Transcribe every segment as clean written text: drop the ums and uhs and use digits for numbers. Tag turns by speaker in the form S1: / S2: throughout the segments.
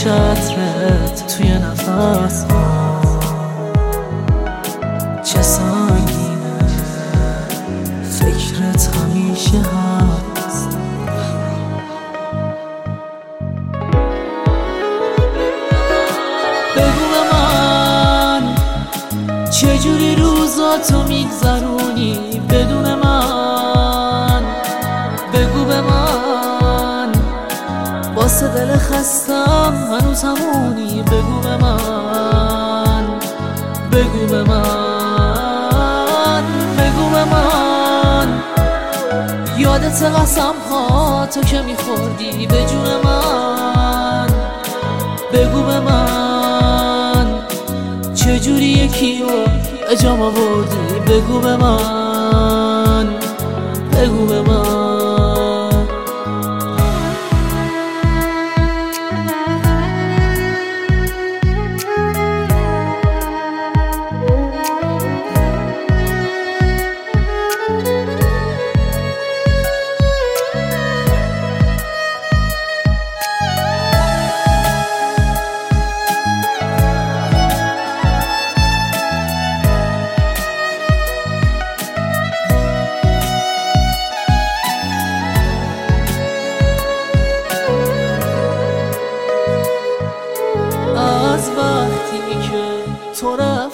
S1: همیشه عطرت توی نفس چه سنگینه، فکرت همیشه هست. بگو به من چجوری روزاتو میگذرونی بدون من. بگو به من واسه دل خستم هنوز همونی. بگو به من، بگو به من، بگو به من یادت قسم ها تو که میخوردی به جون من. بگو به من چجوری یکی رو اجام آوردی. بگو به من، بگو به من. از وقتی که تو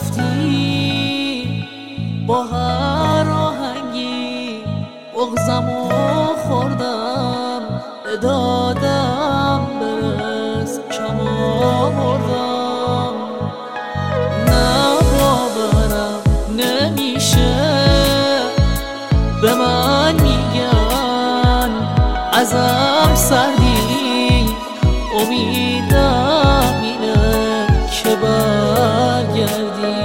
S1: رفتی با هر آهنگی بغضمو خوردم، دادم برس کم آوردم. نه باورم نمیشه به من میگن ازم سردی، امیدم اینه که برگردی.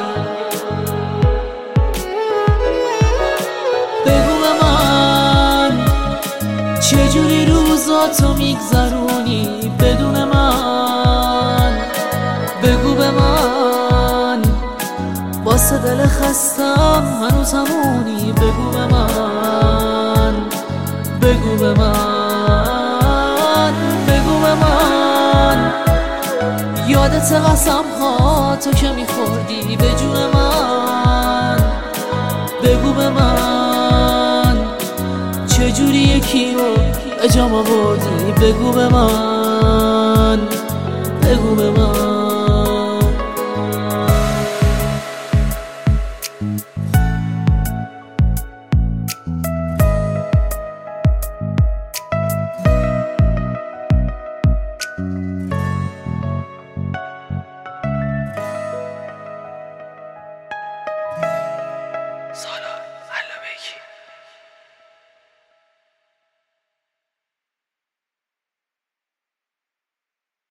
S1: بگو به من چجوری روزاتو میگذرونی بدون من. بگو به من واسه دل خستم هنوز همونی. بگو به من، بگو به من، بگو به من یادت قسم ها تو که میخوردی به جون من. بگو به من چجوری یکی رو اجام آوردی. بگو به من، بگو به من.